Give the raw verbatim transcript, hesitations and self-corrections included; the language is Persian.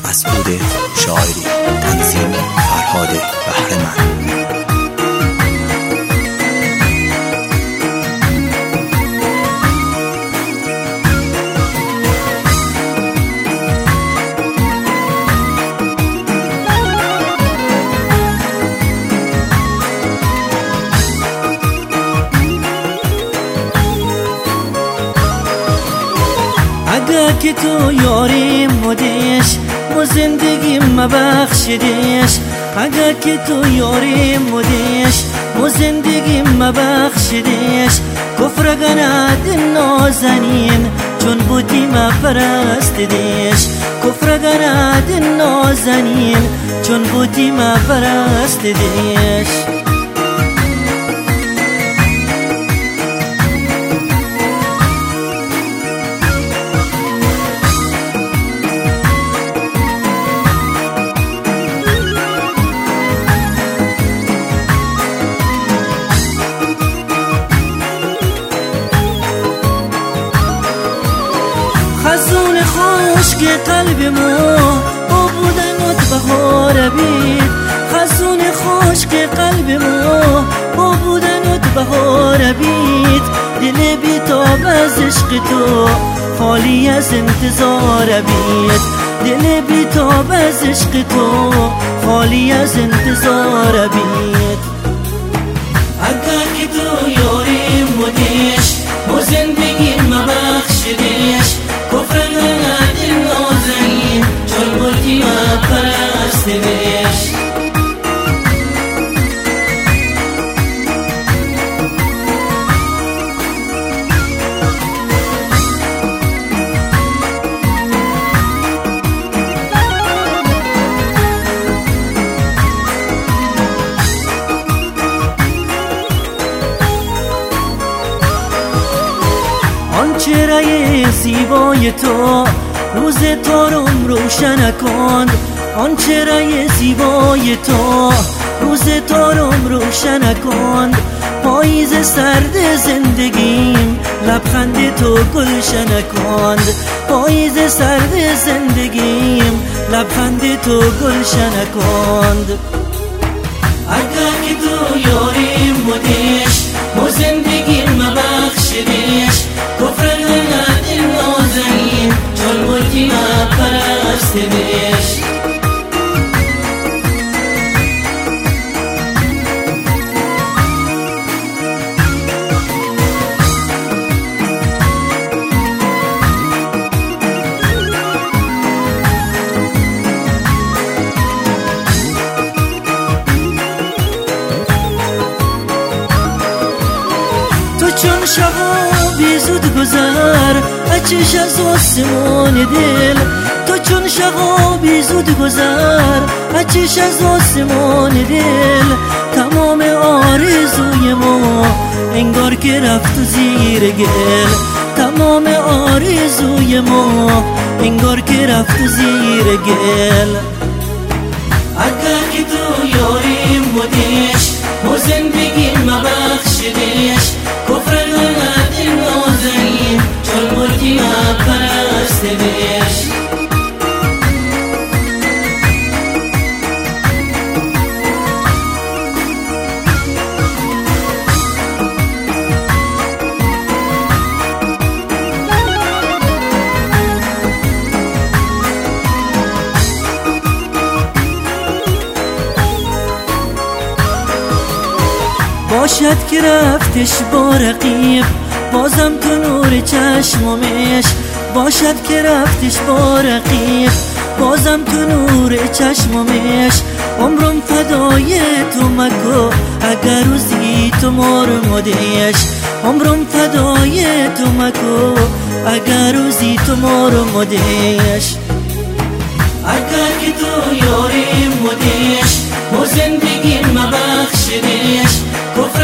مسعود شاعری، تنظیم فرهاد بهره‌مند. اگر که تو یاریم مدیش و زندگیم مبخشیدیش، اگر که تو یاریم مدیش و زندگیم مبخشیدیش، کفر گند نازنین چون بودی مپرستیدیش، کفر گند نازنین چون بودی مپرستیدیش. خزون خشک قلب ما با بودنت بهار بید، خزون خشک قلب ما با بودنت بهار بید، دل بیتاب از عشق تو خالی از انتظار بید، دل بیتاب از عشق تو خالی از انتظار بید. اگر که تو یاریم مدیش و زندگی مبخشیدیش، کفر گند نازنین چون بودی مپرستیدیش. آن چهره زیبای تو روز تارم روشن کند، آن چهره زیبای تو روز تارم روشن کند، پاییز سرد زندگیم لبخند تو گلشن کند، پاییز سرد زندگیم لبخند تو گلشن کند. اگر که تو یاریم مدیش و زندگیم مبخشیدیش، کفر گند نازنین چون بودی مپرستیدیش. چون شغابی زود گذر اچش از آسمان دل، تو چون شغابی زود گذر اچش از آسمان دل، تمام آرزوی ما انگار که رفت زیر گل، تمام آرزوی ما انگار که رفت زیر گل. اگر که تو یاریم مدیش و زندگی مبخشیدیش، کفر گند نازنین چون بودی مپرستیدیش. باشد که رفتش با رقیب بازم تو نور چشمش، باشد که رفتش با رقیب بازم تو نور چشمش، عمرم فدای تو مکو اگر روزی تو مرمودیش، عمرم فدای تو مکو اگر روزی تو مرمودیش. اگر که تو یاریم مدیش و زندگی مبخشیدیش، کفر